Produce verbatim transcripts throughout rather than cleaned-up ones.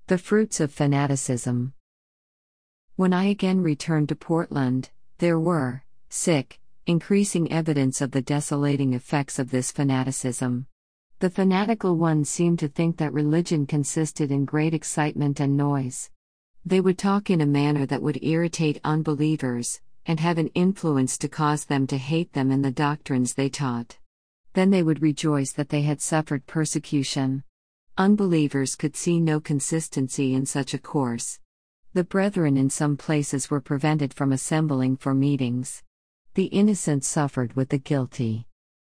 The fruits of fanaticism. When I again returned to Portland, there were, sick, increasing evidence of the desolating effects of this fanaticism. The fanatical ones seemed to think that religion consisted in great excitement and noise. They would talk in a manner that would irritate unbelievers, and have an influence to cause them to hate them and the doctrines they taught. Then they would rejoice that they had suffered persecution. Unbelievers could see no consistency in such a course. The brethren in some places were prevented from assembling for meetings. The innocent suffered with the guilty.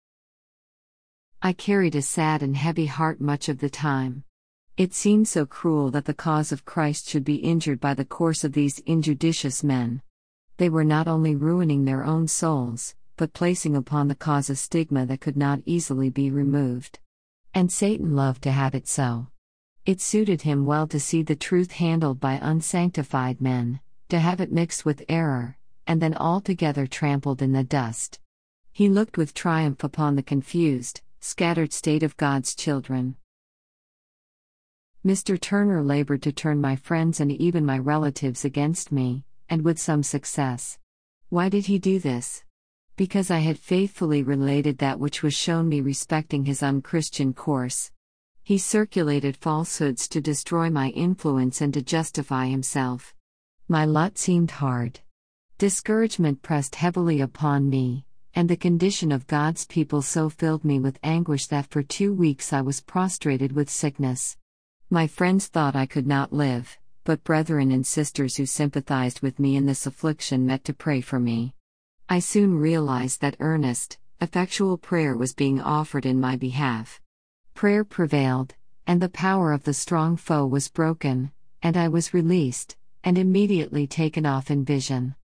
I carried a sad and heavy heart much of the time. It seemed so cruel that the cause of Christ should be injured by the course of these injudicious men. They were not only ruining their own souls, but placing upon the cause a stigma that could not easily be removed. And Satan loved to have it so. It suited him well to see the truth handled by unsanctified men, to have it mixed with error, and then altogether trampled in the dust. He looked with triumph upon the confused, scattered state of God's children. Mister Turner labored to turn my friends and even my relatives against me, and with some success. Why did he do this? Because I had faithfully related that which was shown me respecting his unchristian course. He circulated falsehoods to destroy my influence and to justify himself. My lot seemed hard. Discouragement pressed heavily upon me, and the condition of God's people so filled me with anguish that for two weeks I was prostrated with sickness. My friends thought I could not live, but brethren and sisters who sympathized with me in this affliction met to pray for me. I soon realized that earnest, effectual prayer was being offered in my behalf. Prayer prevailed, and the power of the strong foe was broken, and I was released, and immediately taken off in vision.